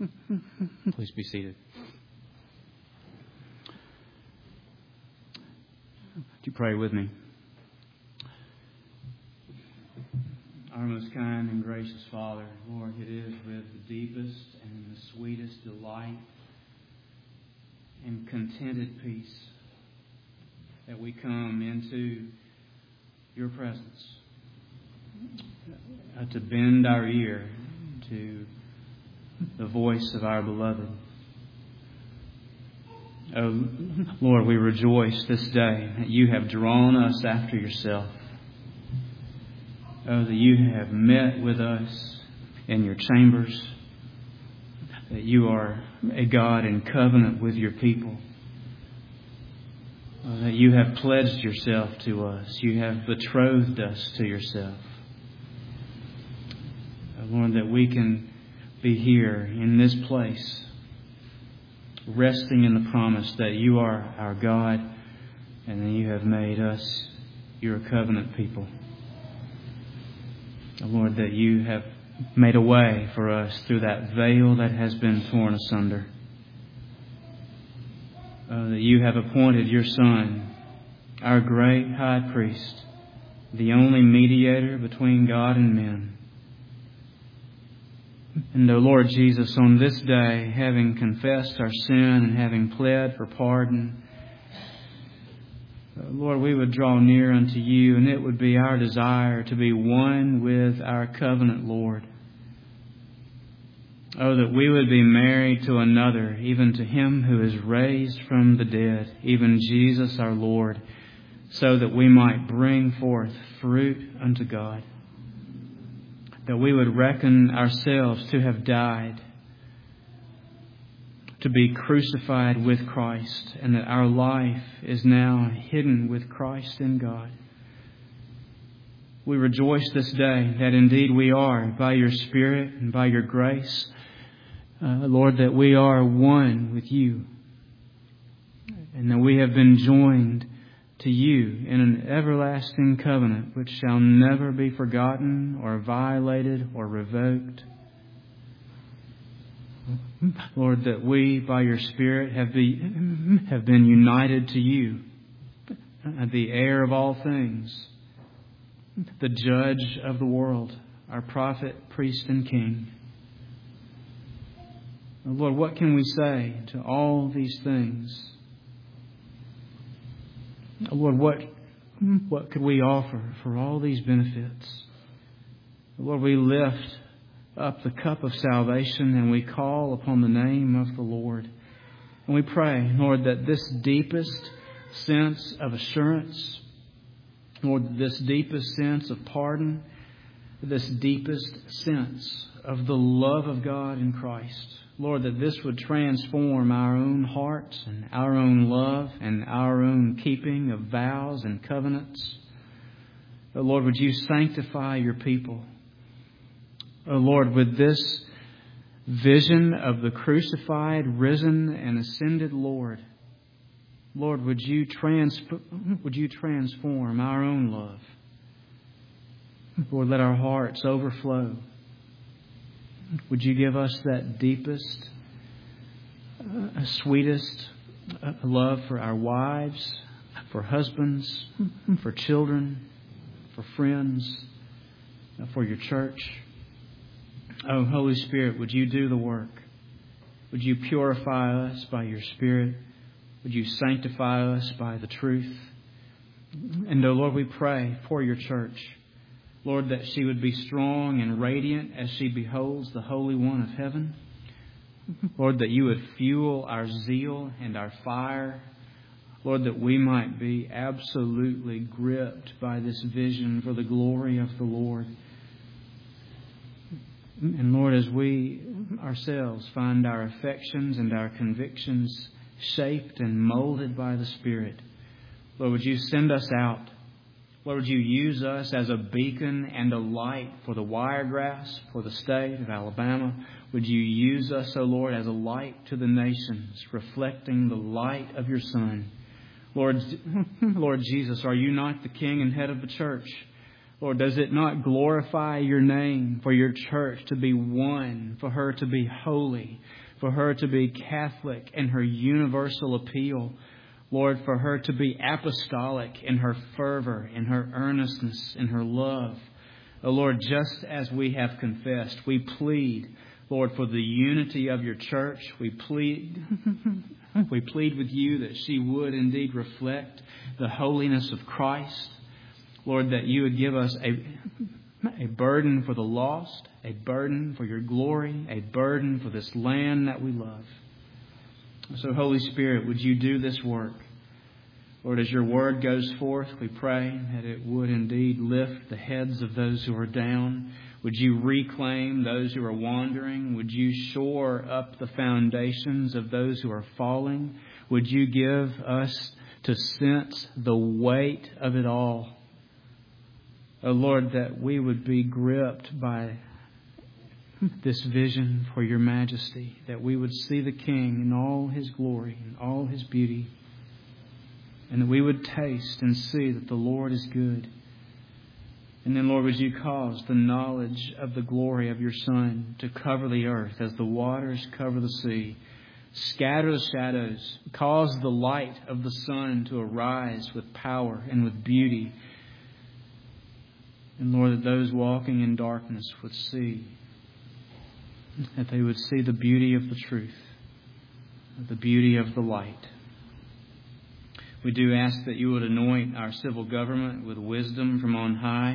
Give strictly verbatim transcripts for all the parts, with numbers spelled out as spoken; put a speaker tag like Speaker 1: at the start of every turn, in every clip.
Speaker 1: Please be seated. Would you pray with me? Our most kind and gracious Father, Lord, it is with the deepest and the sweetest delight and contented peace that we come into your presence, uh, to bend our ear to the voice of our beloved. Oh, Lord, we rejoice this day that you have drawn us after yourself. Oh, that you have met with us in your chambers, that you are a God in covenant with your people, oh, that you have pledged yourself to us, you have betrothed us to yourself. Oh, Lord, that we can be here in this place, resting in the promise that you are our God and that you have made us your covenant people. Lord, that you have made a way for us through that veil that has been torn asunder. Uh, that you have appointed your Son, our great high priest, the only mediator between God and men. And, O Lord Jesus, on this day, having confessed our sin and having pled for pardon, Lord, we would draw near unto you, and it would be our desire to be one with our covenant Lord. Oh, that we would be married to another, even to him who is raised from the dead, even Jesus our Lord, so that we might bring forth fruit unto God. That we would reckon ourselves to have died, to be crucified with Christ, and that our life is now hidden with Christ in God. We rejoice this day that indeed we are, by your Spirit and by your grace, uh, Lord, that we are one with you, and that we have been joined to you in an everlasting covenant which shall never be forgotten or violated or revoked. Lord, that we, by your Spirit, have, be, have been united to you, the heir of all things, the judge of the world, our prophet, priest, and king. Lord, what can we say to all these things? Lord, what, what could we offer for all these benefits? Lord, we lift up the cup of salvation and we call upon the name of the Lord. And we pray, Lord, that this deepest sense of assurance, Lord, this deepest sense of pardon, this deepest sense of the love of God in Christ, Lord, that this would transform our own hearts and our own love and our own keeping of vows and covenants. Oh, Lord, would you sanctify your people? Oh, Lord, with this vision of the crucified, risen, and ascended Lord, Lord, would you, transp- would you transform our own love? Lord, let our hearts overflow. Would you give us that deepest, uh, sweetest uh, love for our wives, for husbands, for children, for friends, uh, for your church? Oh, Holy Spirit, would you do the work? Would you purify us by your Spirit? Would you sanctify us by the truth? And, oh Lord, we pray for your church. Lord, that she would be strong and radiant as she beholds the Holy One of heaven. Lord, that you would fuel our zeal and our fire. Lord, that we might be absolutely gripped by this vision for the glory of the Lord. And Lord, as we ourselves find our affections and our convictions shaped and molded by the Spirit, Lord, would you send us out? Lord, would you use us as a beacon and a light for the Wiregrass, for the state of Alabama? Would you use us, O Lord, as a light to the nations, reflecting the light of your Son? Lord, Lord Jesus, are you not the King and head of the church? Lord, does it not glorify your name for your church to be one, for her to be holy, for her to be Catholic in her universal appeal? Lord, for her to be apostolic in her fervor, in her earnestness, in her love. Oh Lord, just as we have confessed, we plead, Lord, for the unity of your church. We plead, we plead with you that she would indeed reflect the holiness of Christ. Lord, that you would give us a, a burden for the lost, a burden for your glory, a burden for this land that we love. So, Holy Spirit, would you do this work? Lord, as your word goes forth, we pray that it would indeed lift the heads of those who are down. Would you reclaim those who are wandering? Would you shore up the foundations of those who are falling? Would you give us to sense the weight of it all? Oh Lord, that we would be gripped by this vision for your majesty, that we would see the King in all his glory and all his beauty, and that we would taste and see that the Lord is good. And then, Lord, would you cause the knowledge of the glory of your Son to cover the earth as the waters cover the sea. Scatter the shadows. Cause the light of the sun to arise with power and with beauty. And Lord, that those walking in darkness would see, that they would see the beauty of the truth, the beauty of the light. We do ask that you would anoint our civil government with wisdom from on high.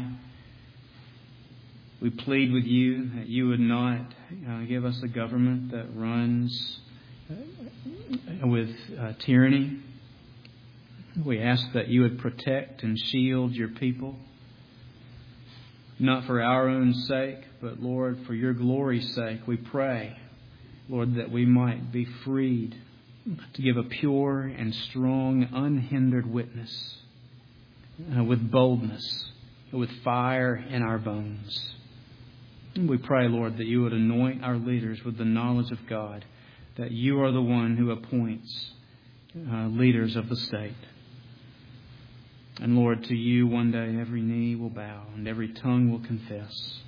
Speaker 1: We plead with you that you would not uh, give us a government that runs uh, with uh, tyranny. We ask that you would protect and shield your people, not for our own sake, but, Lord, for your glory's sake. We pray, Lord, that we might be freed to give a pure and strong, unhindered witness uh, with boldness, with fire in our bones. We pray, Lord, that you would anoint our leaders with the knowledge of God, that you are the one who appoints uh, leaders of the state. And Lord, to you one day every knee will bow and every tongue will confess.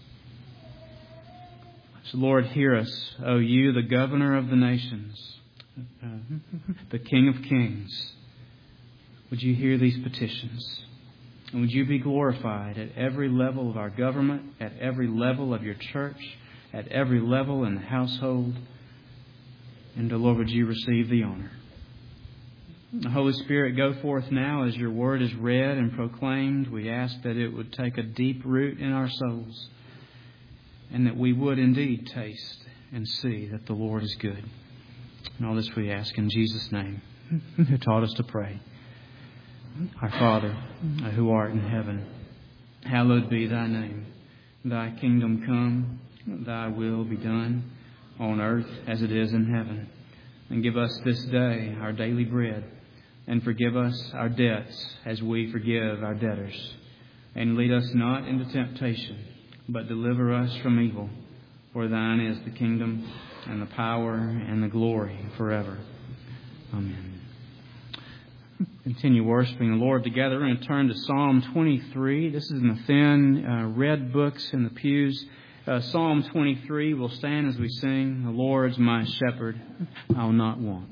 Speaker 1: So Lord, hear us, O you, the governor of the nations, uh, the King of kings. Would you hear these petitions? And would you be glorified at every level of our government, at every level of your church, at every level in the household. And, Lord, would you receive the honor. The Holy Spirit, go forth now as your word is read and proclaimed. We ask that it would take a deep root in our souls and that we would indeed taste and see that the Lord is good. And all this we ask in Jesus' name, who taught us to pray. Our Father, who art in heaven, hallowed be thy name. Thy kingdom come, thy will be done on earth as it is in heaven. And give us this day our daily bread, and forgive us our debts as we forgive our debtors. And lead us not into temptation, but deliver us from evil. For thine is the kingdom and the power and the glory forever. Amen. Continue worshiping the Lord together. We're going to turn to Psalm twenty-three. This is in the thin uh, red books in the pews. Uh, Psalm twenty-three. We'll stand as we sing, "The Lord's my shepherd, I'll not want."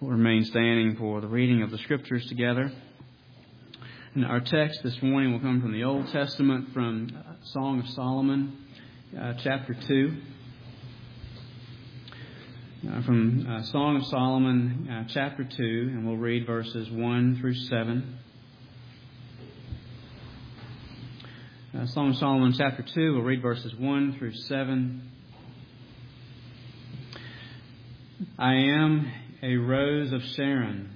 Speaker 1: We'll remain standing for the reading of the Scriptures together. And our text this morning will come from the Old Testament, from Song of Solomon, uh, chapter two. Uh, from uh, Song of Solomon, uh, chapter two, and we'll read verses one through seven. Uh, Song of Solomon, chapter two, we'll read verses one through seven. I am a rose of Sharon,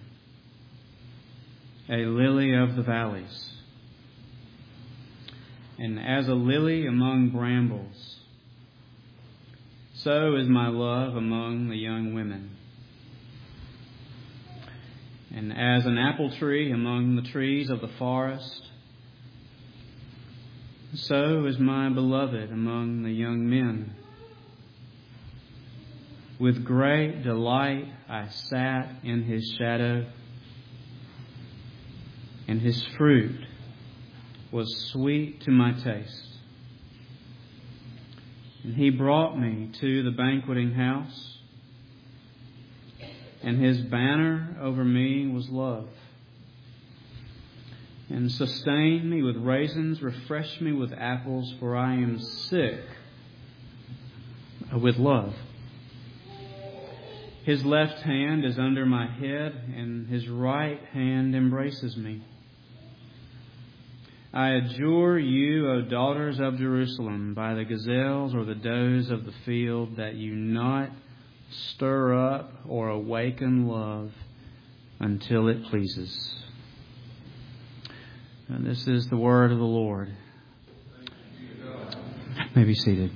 Speaker 1: a lily of the valleys, and as a lily among brambles, so is my love among the young women. And as an apple tree among the trees of the forest, so is my beloved among the young men. With great delight I sat in his shadow, and his fruit was sweet to my taste. And he brought me to the banqueting house, and his banner over me was love. And sustained me with raisins, refreshed me with apples, for I am sick with love. His left hand is under my head, and his right hand embraces me. I adjure you, O daughters of Jerusalem, by the gazelles or the does of the field, that you not stir up or awaken love until it pleases. And this is the word of the Lord. You may be seated.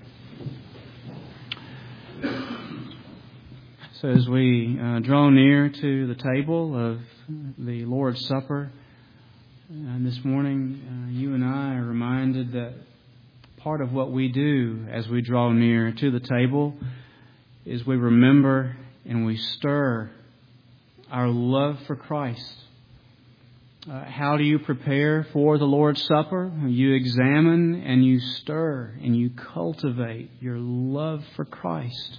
Speaker 1: So as we uh, draw near to the table of the Lord's Supper, and this morning, uh, you and I are reminded that part of what we do as we draw near to the table is we remember and we stir our love for Christ. Uh, how do you prepare for the Lord's Supper? You examine and you stir and you cultivate your love for Christ.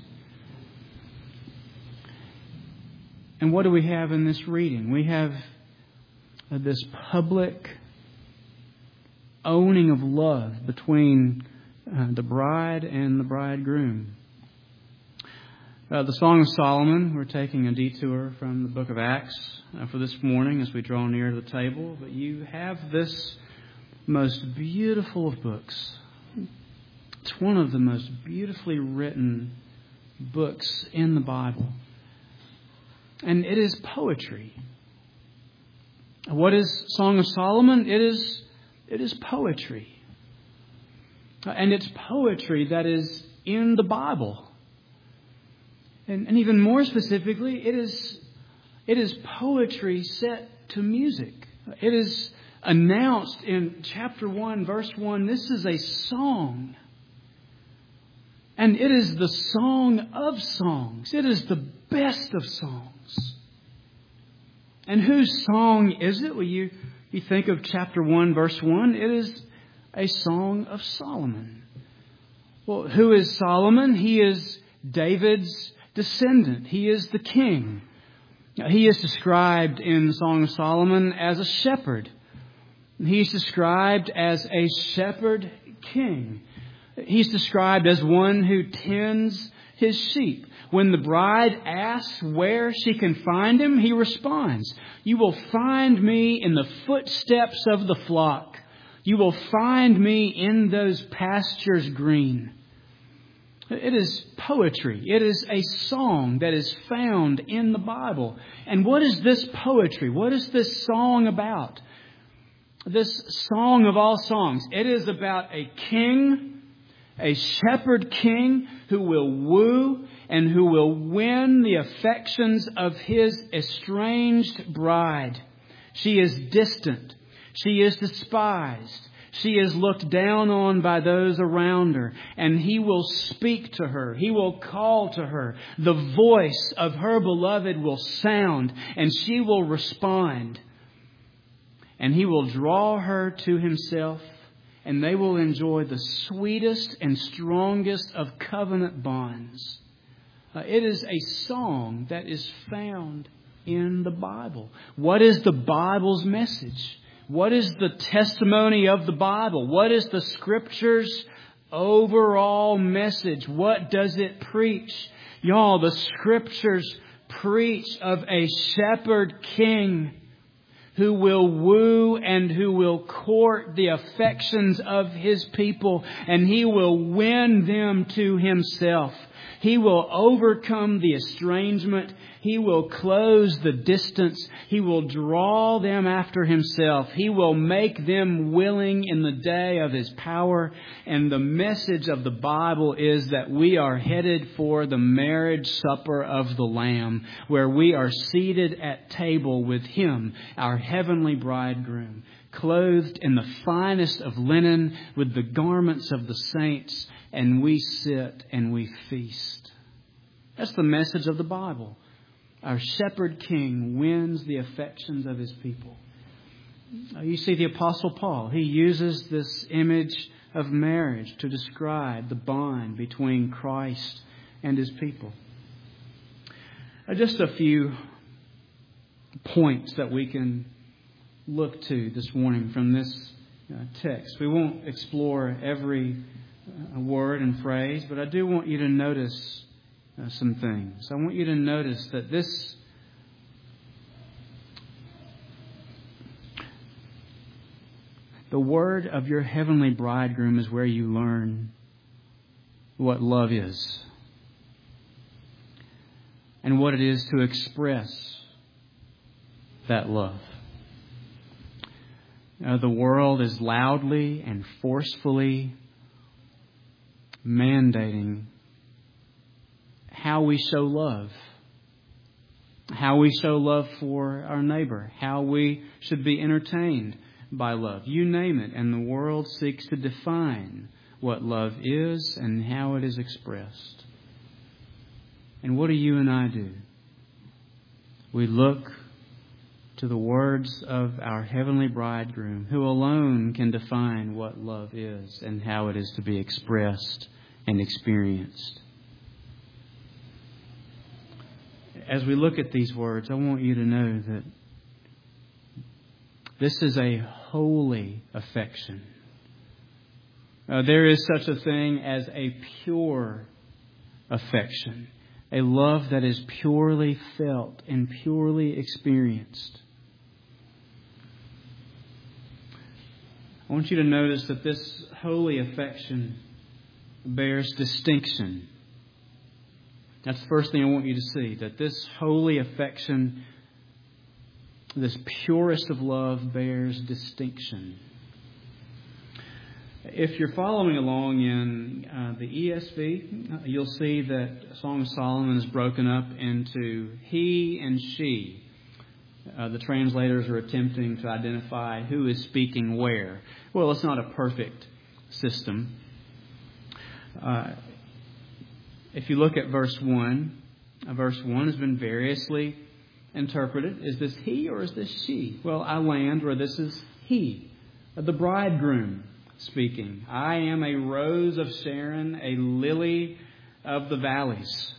Speaker 1: And what do we have in this reading? We have this public owning of love between uh, the bride and the bridegroom. Uh, the Song of Solomon, we're taking a detour from the book of Acts uh, for this morning as we draw near to the table. But you have this most beautiful of books. It's one of the most beautifully written books in the Bible. And it is poetry. What is Song of Solomon? It is, it is poetry. And it's poetry that is in the Bible. And, and even more specifically, it is, it is poetry set to music. It is announced in chapter one, verse one, this is a song. And it is the song of songs. It is the best of songs. And whose song is it? Well, you, you think of chapter one, verse one. It is a song of Solomon. Well, who is Solomon? He is David's descendant. He is the king. He is described in the Song of Solomon as a shepherd. He's described as a shepherd king. He's described as one who tends his sheep. When the bride asks where she can find him, he responds, "You will find me in the footsteps of the flock. You will find me in those pastures green." It is poetry. It is a song that is found in the Bible. And what is this poetry? What is this song about? This song of all songs. It is about a king, a shepherd king who will woo and who will win the affections of his estranged bride. She is distant. She is despised. She is looked down on by those around her. And he will speak to her. He will call to her. The voice of her beloved will sound and she will respond. And he will draw her to himself. And they will enjoy the sweetest and strongest of covenant bonds. Uh, it is a song that is found in the Bible. What is the Bible's message? What is the testimony of the Bible? What is the Scripture's overall message? What does it preach? Y'all, the Scriptures preach of a shepherd king who will woo and who will court the affections of His people, and He will win them to Himself. He will overcome the estrangement. He will close the distance. He will draw them after Himself. He will make them willing in the day of His power. And the message of the Bible is that we are headed for the marriage supper of the Lamb, where we are seated at table with Him, our heavenly bridegroom, clothed in the finest of linen with the garments of the saints, and we sit and we feast. That's the message of the Bible. Our shepherd king wins the affections of his people. You see the Apostle Paul. He uses this image of marriage to describe the bond between Christ and His people. Just a few points that we can look to this morning from this text. We won't explore every word and phrase, but I do want you to notice uh, some things. I want you to notice that this the word of your heavenly bridegroom is where you learn what love is and what it is to express that love. Uh, the world is loudly and forcefully mandating how we show love, how we show love for our neighbor, how we should be entertained by love. You name it, and the world seeks to define what love is and how it is expressed. And what do you and I do? We look to the words of our heavenly bridegroom, who alone can define what love is and how it is to be expressed and experienced. As we look at these words, I want you to know that this is a holy affection. Uh, there is such a thing as a pure affection, a love that is purely felt and purely experienced. I want you to notice that this holy affection bears distinction. That's the first thing I want you to see, that this holy affection, this purest of love, bears distinction. If you're following along in uh, the E S V, uh, you'll see that Song of Solomon is broken up into he and she. Uh, the translators are attempting to identify who is speaking where. Well, it's not a perfect system. Uh, if you look at verse one, uh, verse one has been variously interpreted. Is this he or is this she? Well, I land where this is he, uh, the bridegroom speaking. I am a rose of Sharon, a lily of the valleys.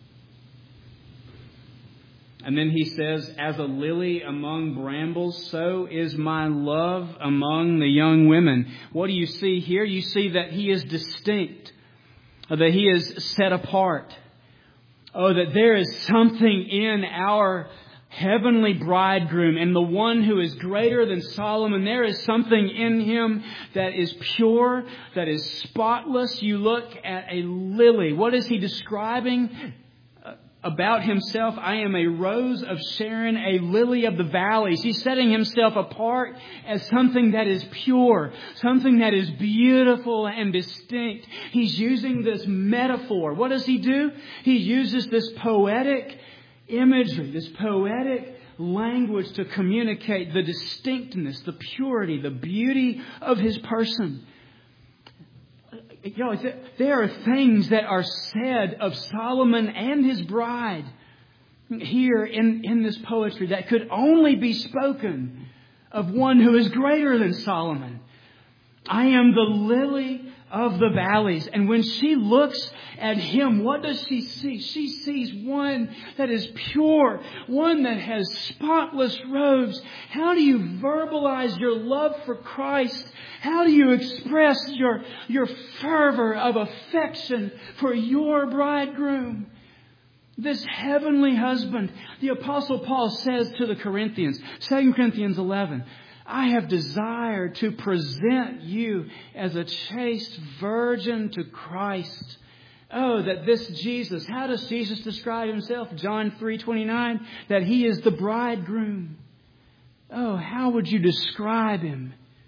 Speaker 1: And then he says, as a lily among brambles, so is my love among the young women. What do you see here? You see that he is distinct, that he is set apart. Oh, that there is something in our heavenly bridegroom and the one who is greater than Solomon. There is something in him that is pure, that is spotless. You look at a lily. What is he describing about himself? I am a rose of Sharon, a lily of the valleys. He's setting himself apart as something that is pure, something that is beautiful and distinct. He's using this metaphor. What does he do? He uses this poetic imagery, this poetic language to communicate the distinctness, the purity, the beauty of his person. You know, there are things that are said of Solomon and his bride here in, in this poetry that could only be spoken of one who is greater than Solomon. I am the lily of the valleys. And when she looks at Him, what does she see? She sees one that is pure, one that has spotless robes. How do you verbalize your love for Christ? How do you express your, your fervor of affection for your bridegroom? This heavenly husband, the Apostle Paul says to the Corinthians, Second Corinthians eleven, I have desired to present you as a chaste virgin to Christ. Oh, that this Jesus, how does Jesus describe Himself? John three twenty-nine, that He is the bridegroom. Oh, how would you describe Him?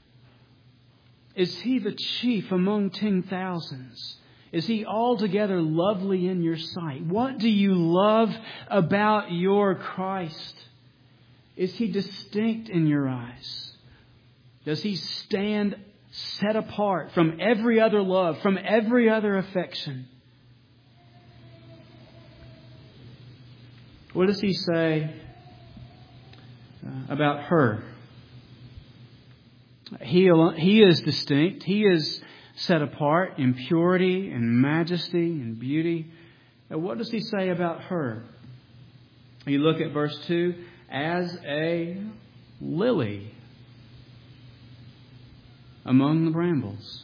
Speaker 1: Is He the chief among ten thousands? Is He altogether lovely in your sight? What do you love about your Christ? Is He distinct in your eyes? Does He stand set apart from every other love, from every other affection? What does He say uh, about her? He, he is distinct. He is set apart in purity and majesty and beauty. And what does He say about her? You look at verse two, as a lily among the brambles.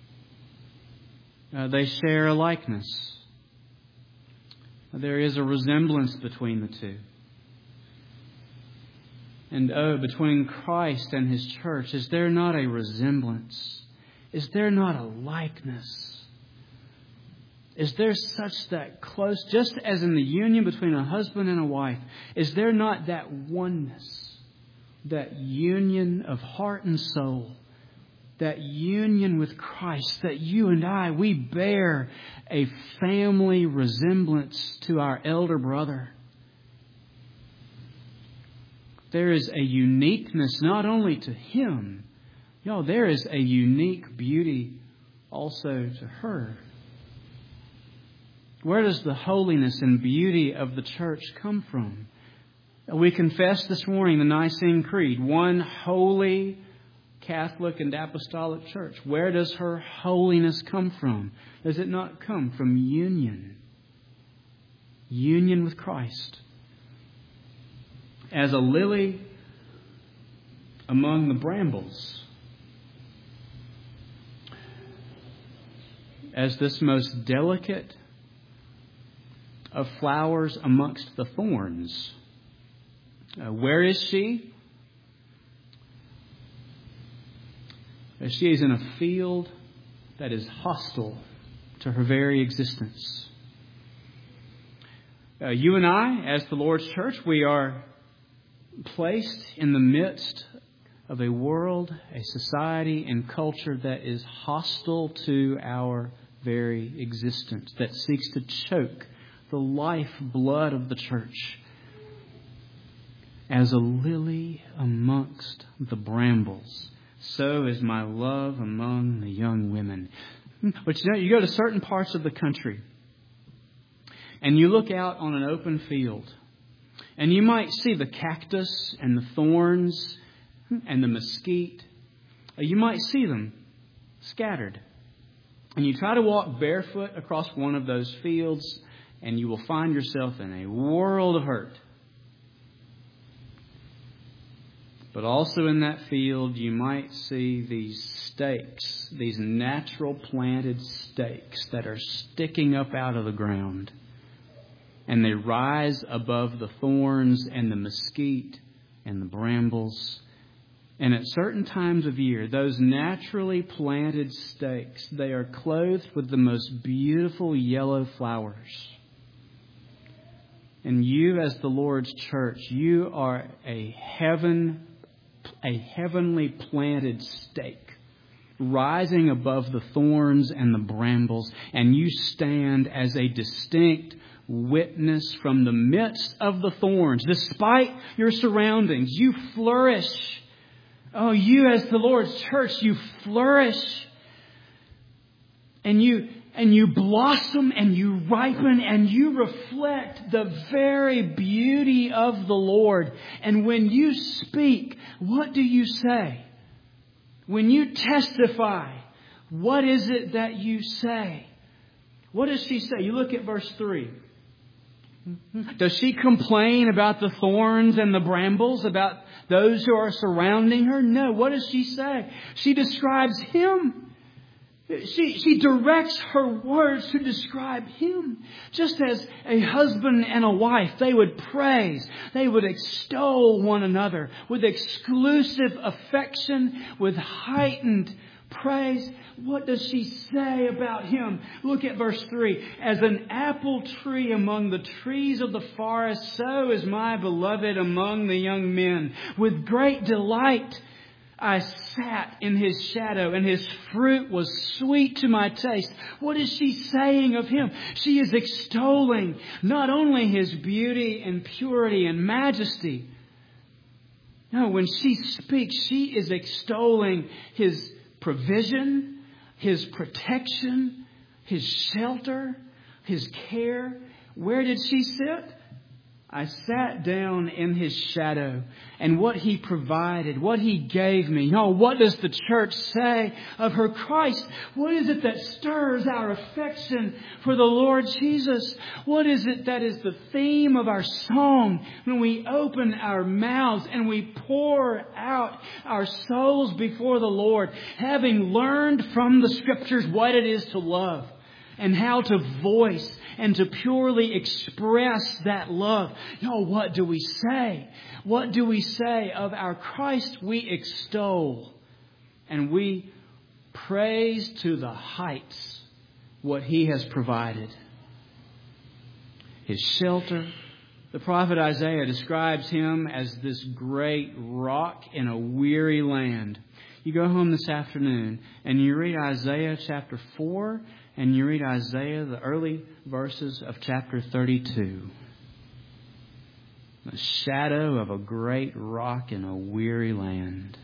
Speaker 1: Uh, they share a likeness. There is a resemblance between the two. And oh, between Christ and His church, is there not a resemblance? Is there not a likeness? Is there such that close, just as in the union between a husband and a wife, is there not that oneness, that union of heart and soul, that union with Christ, that you and I, we bear a family resemblance to our elder brother? There is a uniqueness not only to him, y'all, there is a unique beauty also to her. Where does the holiness and beauty of the church come from? We confessed this morning the Nicene Creed, one holy Catholic and Apostolic Church. Where does her holiness come from? Does it not come from union? Union with Christ. As a lily among the brambles. As this most delicate of flowers amongst the thorns. Uh, where is she? She is in a field that is hostile to her very existence. Uh, you and I, as the Lord's church, we are placed in the midst of a world, a society and culture that is hostile to our very existence, that seeks to choke the life blood of the church. As a lily amongst the brambles, so is my love among the young women. But you know, you go to certain parts of the country and you look out on an open field and you might see the cactus and the thorns and the mesquite. You might see them scattered. And you try to walk barefoot across one of those fields and you will find yourself in a world of hurt. But also in that field, you might see these stakes, these natural planted stakes that are sticking up out of the ground. And they rise above the thorns and the mesquite and the brambles. And at certain times of year, those naturally planted stakes, they are clothed with the most beautiful yellow flowers. And you, as the Lord's church, you are a heaven a heavenly planted stake rising above the thorns and the brambles, and you stand as a distinct witness from the midst of the thorns. Despite your surroundings, you flourish. Oh, you as the Lord's church, you flourish and you and you blossom and you ripen and you reflect the very beauty of the Lord. And when you speak, what do you say? When you testify, what is it that you say? What does she say? You look at verse three. Does she complain about the thorns and the brambles, about those who are surrounding her? No. What does she say? She describes Him. She, she directs her words to describe Him. Just as a husband and a wife, they would praise, they would extol one another with exclusive affection, with heightened praise. What does she say about Him? Look at verse three. As an apple tree among the trees of the forest, so is my beloved among the young men. With great delight I sat in His shadow, and His fruit was sweet to my taste. What is she saying of Him? She is extolling not only His beauty and purity and majesty. No, when she speaks, she is extolling His provision, His protection, His shelter, His care. Where did she sit? I sat down in His shadow, and what He provided, what He gave me. Oh, what does the church say of her Christ? What is it that stirs our affection for the Lord Jesus? What is it that is the theme of our song when we open our mouths and we pour out our souls before the Lord, having learned from the Scriptures what it is to love and how to voice and to purely express that love? No, what do we say? What do we say of our Christ? We extol and we praise to the heights what He has provided. His shelter. The prophet Isaiah describes Him as this great rock in a weary land. You go home this afternoon and you read Isaiah chapter four, and you read Isaiah, the early verses of chapter thirty-two. The shadow of a great rock in a weary land.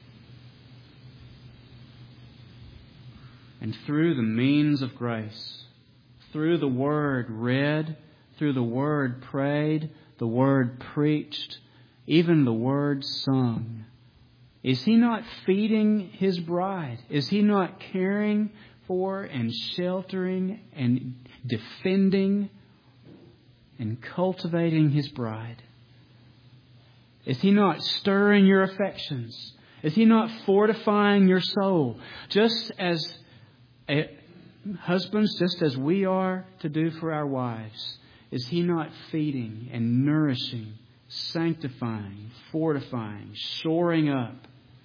Speaker 1: And through the means of grace, through the Word read, through the Word prayed, the Word preached, even the Word sung, is He not feeding His bride? Is He not caring for and sheltering and defending and cultivating His bride? Is He not stirring your affections? Is He not fortifying your soul? Just as a, husbands, just as we are to do for our wives, is He not feeding and nourishing, sanctifying, fortifying, shoring up?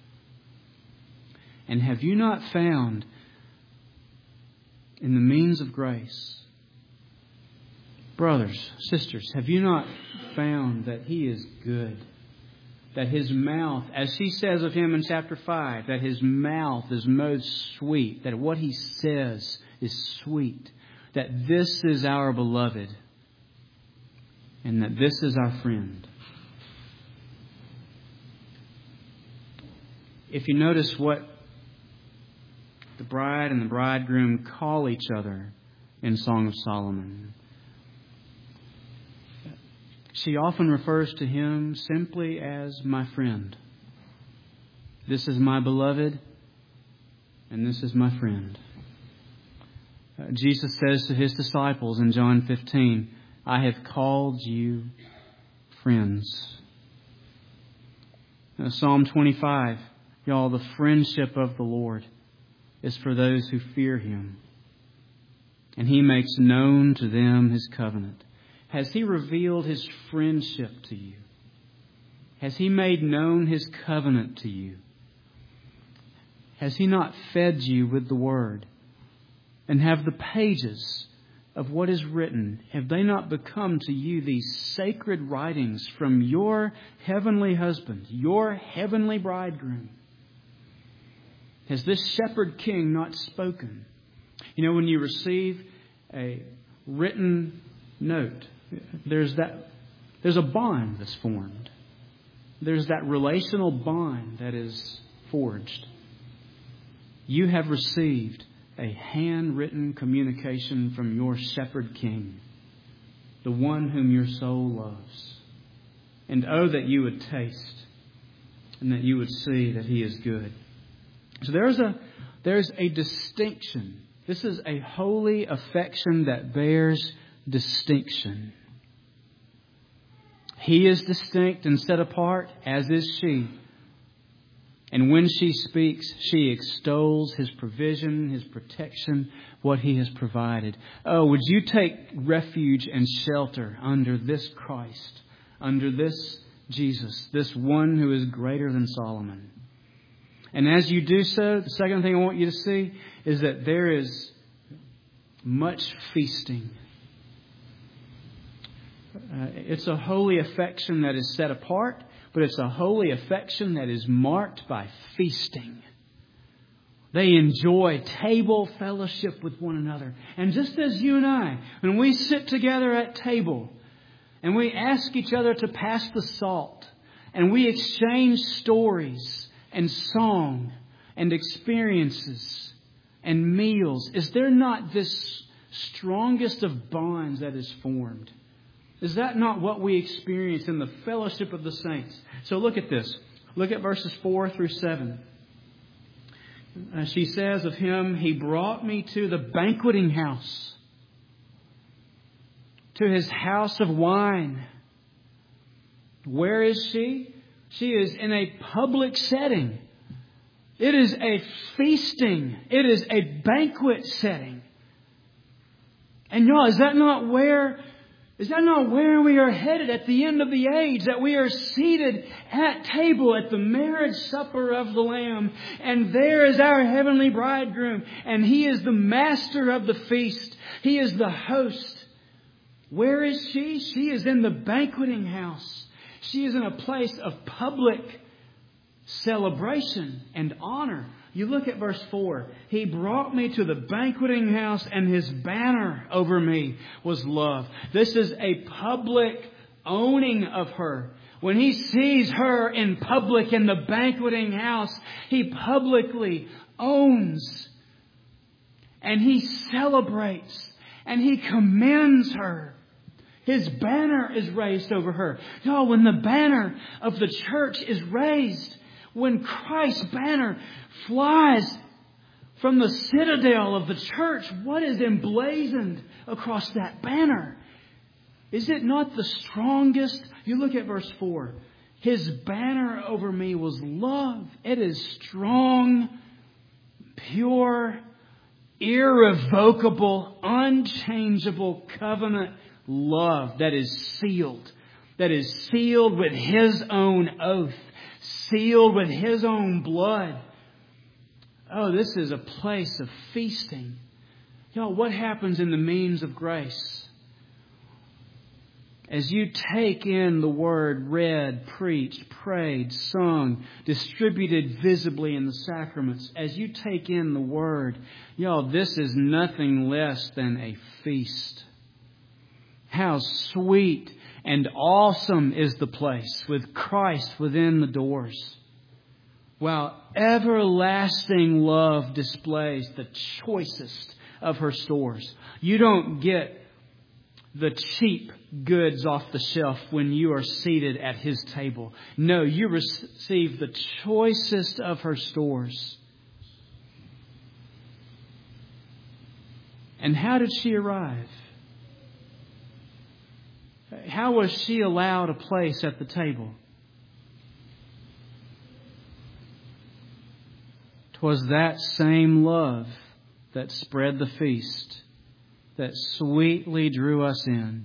Speaker 1: And have you not found in the means of grace, brothers, sisters, have you not found that He is good? That His mouth, as she says of Him in chapter five, that His mouth is most sweet, that what He says is sweet, that this is our beloved, and that this is our friend. If you notice what the bride and the bridegroom call each other in Song of Solomon, she often refers to him simply as my friend. This is my beloved, and this is my friend. Uh, Jesus says to His disciples in John fifteen, I have called you friends. Now, Psalm twenty-five, y'all, the friendship of the Lord is for those who fear Him, and He makes known to them His covenant. Has He revealed His friendship to you? Has He made known His covenant to you? Has He not fed you with the Word? And have the pages of what is written, have they not become to you these sacred writings from your heavenly husband, your heavenly bridegroom? Has this shepherd king not spoken? You know, when you receive a written note, there's that, there's a bond that's formed. There's that relational bond that is forged. You have received a handwritten communication from your shepherd king, the one whom your soul loves. And oh, that you would taste and that you would see that He is good. So there's a There's a distinction. This is a holy affection that bears distinction. He is distinct and set apart, as is she. And when she speaks, she extols His provision, His protection, what He has provided. Oh, would you take refuge and shelter under this Christ, under this Jesus, this one who is greater than Solomon? And as you do so, the second thing I want you to see is that there is much feasting. Uh, it's a holy affection that is set apart, but it's a holy affection that is marked by feasting. They enjoy table fellowship with one another. And just as you and I, when we sit together at table and we ask each other to pass the salt and we exchange stories and song and experiences and meals, is there not this strongest of bonds that is formed? Is that not what we experience in the fellowship of the saints? So look at this. Look at verses four through seven. Uh, she says of Him, He brought me to the banqueting house, to His house of wine. Where is she? She is in a public setting. It is a feasting. It is a banquet setting. And y'all, is that not where... Is that not where we are headed at the end of the age? That we are seated at table at the marriage supper of the Lamb. And there is our heavenly bridegroom. And He is the master of the feast. He is the host. Where is she? She is in the banqueting house. She is in a place of public celebration and honor. You look at verse four. He brought me to the banqueting house, and His banner over me was love. This is a public owning of her. When He sees her in public in the banqueting house, He publicly owns and He celebrates and He commends her. His banner is raised over her. No, when the banner of the church is raised, when Christ's banner flies from the citadel of the church, what is emblazoned across that banner? Is it not the strongest? You look at verse four. His banner over me was love. It is strong, pure, irrevocable, unchangeable covenant love that is sealed. That is sealed with His own oath. Sealed with His own blood. Oh, this is a place of feasting. Y'all, what happens in the means of grace? As you take in the Word read, preached, prayed, sung, distributed visibly in the sacraments, as you take in the Word, y'all, this is nothing less than a feast. How sweet and awesome is the place with Christ within the doors. While everlasting love displays the choicest of her stores. You don't get the cheap goods off the shelf when you are seated at His table. No, you receive the choicest of her stores. And how did she arrive? How was she allowed a place at the table? 'Twas that same love that spread the feast, that sweetly drew us in.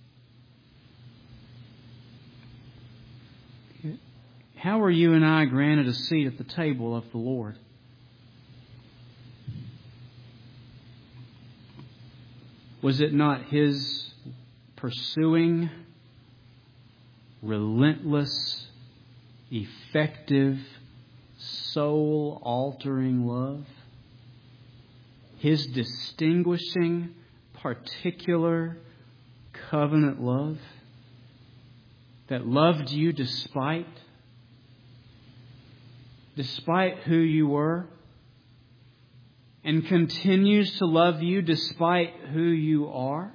Speaker 1: How were you and I granted a seat at the table of the Lord? Was it not His pursuing, relentless, effective, soul-altering love? His distinguishing, particular covenant love that loved you despite, despite who you were, and continues to love you despite who you are?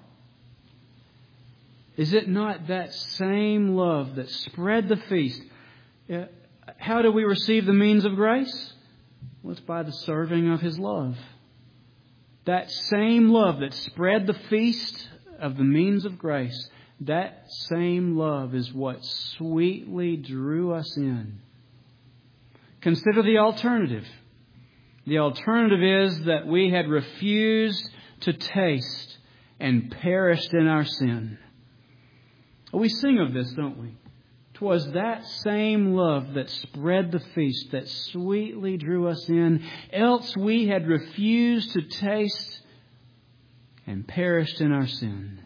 Speaker 1: Is it not that same love that spread the feast? How do we receive the means of grace? Well, it's by the serving of His love. That same love that spread the feast of the means of grace, that same love is what sweetly drew us in. Consider the alternative. The alternative is that we had refused to taste and perished in our sin. We sing of this, don't we? 'Twas that same love that spread the feast, that sweetly drew us in, else we had refused to taste and perished in our sin.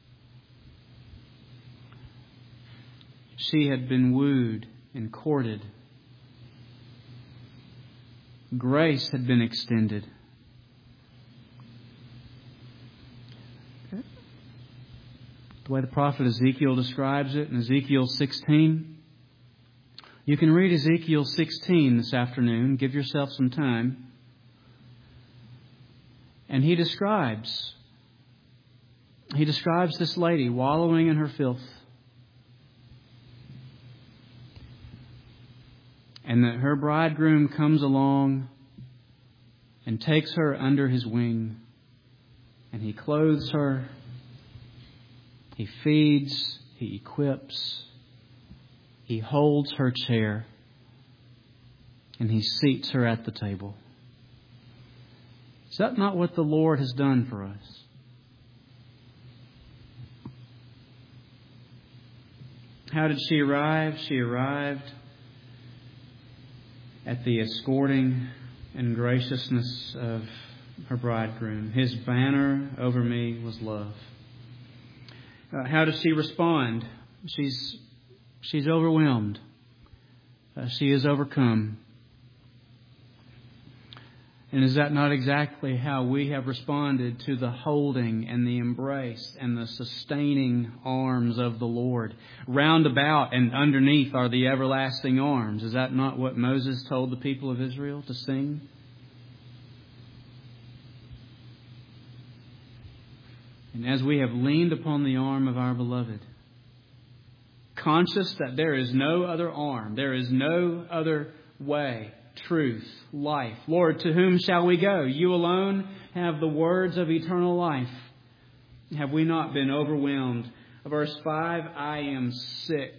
Speaker 1: She had been wooed and courted. Grace had been extended. The way the prophet Ezekiel describes it in Ezekiel sixteen. You can read Ezekiel sixteen this afternoon. Give yourself some time. And he describes, he describes this lady wallowing in her filth. And that her bridegroom comes along and takes her under his wing. And he clothes her. He feeds. He equips. He holds her chair. And he seats her at the table. Is that not what the Lord has done for us? How did she arrive? She arrived at the escorting and graciousness of her bridegroom. His banner over me was love. Uh, how does she respond? She's she's overwhelmed. Uh, she is overcome. And is that not exactly how we have responded to the holding and the embrace and the sustaining arms of the Lord? Round about and underneath are the everlasting arms. Is that not what Moses told the people of Israel to sing? And as we have leaned upon the arm of our beloved, conscious that there is no other arm, there is no other way, truth, life. Lord, to whom shall we go? You alone have the words of eternal life. Have we not been overwhelmed? Verse five, I am sick.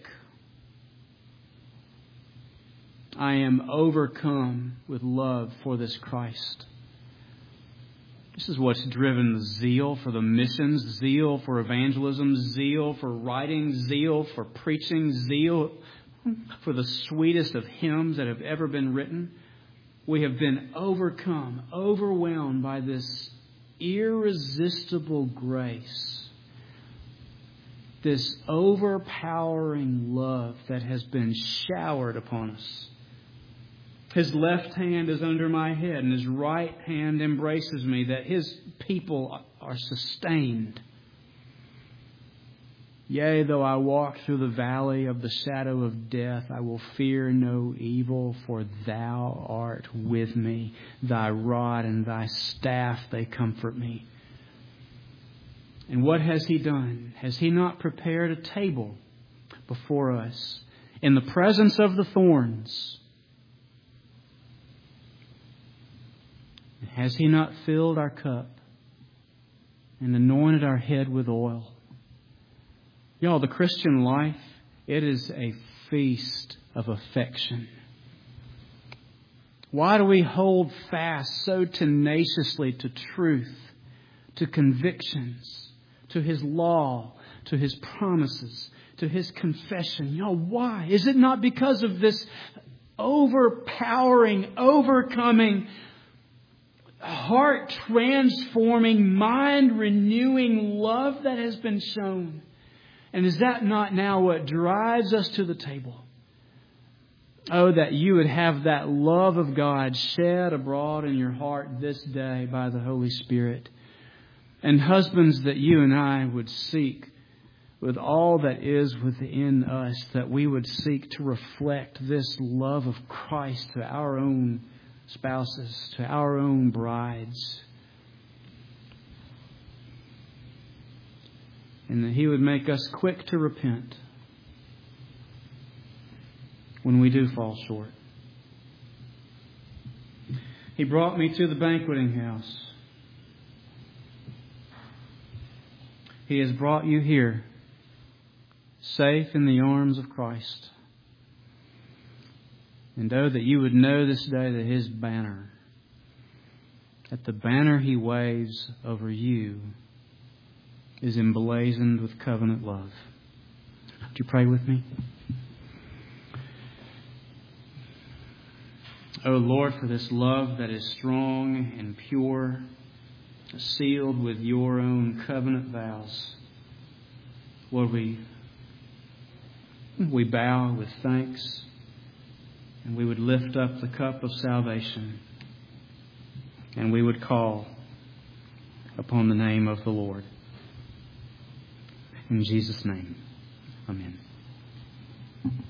Speaker 1: I am overcome with love for this Christ. This is what's driven the zeal for the missions, zeal for evangelism, zeal for writing, zeal for preaching, zeal for the sweetest of hymns that have ever been written. We have been overcome, overwhelmed by this irresistible grace, this overpowering love that has been showered upon us. His left hand is under my head, and His right hand embraces me, that His people are sustained. Yea, though I walk through the valley of the shadow of death, I will fear no evil, for Thou art with me. Thy rod and Thy staff, they comfort me. And what has He done? Has He not prepared a table before us in the presence of the thorns? Has He not filled our cup and anointed our head with oil? Y'all, the Christian life, it is a feast of affection. Why do we hold fast so tenaciously to truth, to convictions, to His law, to His promises, to His confession? Y'all, why? Is it not because of this overpowering, overcoming, heart-transforming, mind-renewing love that has been shown? And is that not now what drives us to the table? Oh, that you would have that love of God shed abroad in your heart this day by the Holy Spirit. And husbands, that you and I would seek with all that is within us, that we would seek to reflect this love of Christ to our own spouses, to our own brides. And that He would make us quick to repent when we do fall short. He brought me to the banqueting house. He has brought you here, safe in the arms of Christ. And oh, that you would know this day that His banner, that the banner He waves over you, is emblazoned with covenant love. Would you pray with me? O Lord, for this love that is strong and pure, sealed with your own covenant vows, Lord, we, we bow with thanks, and we would lift up the cup of salvation, and we would call upon the name of the Lord. In Jesus' name, amen.